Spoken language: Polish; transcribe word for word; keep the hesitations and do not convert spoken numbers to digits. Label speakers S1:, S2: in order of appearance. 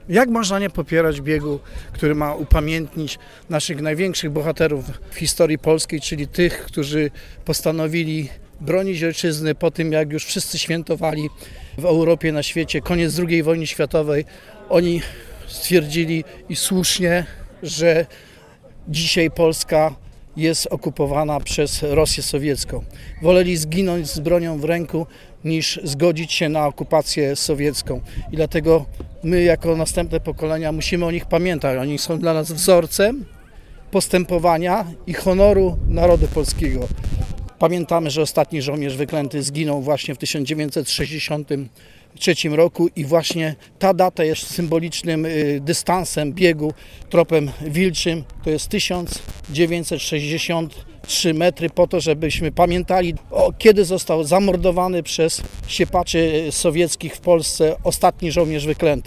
S1: Jak można nie popierać biegu, który ma upamiętnić naszych największych bohaterów w historii polskiej, czyli tych, którzy postanowili bronić ojczyzny po tym, jak już wszyscy świętowali w Europie, na świecie koniec drugiej wojny światowej. Oni stwierdzili i słusznie, że dzisiaj Polska jest okupowana przez Rosję sowiecką. Woleli zginąć z bronią w ręku, niż zgodzić się na okupację sowiecką. I dlatego my, jako następne pokolenia, musimy o nich pamiętać. Oni są dla nas wzorcem postępowania i honoru narodu polskiego. Pamiętamy, że ostatni żołnierz wyklęty zginął właśnie w tysiąc dziewięćset sześćdziesiątym trzecim roku i właśnie ta data jest symbolicznym dystansem biegu tropem wilczym. To jest tysiąc dziewięćset sześćdziesiąt trzy metry po to, żebyśmy pamiętali, o, kiedy został zamordowany przez siepaczy sowieckich w Polsce ostatni żołnierz wyklęty.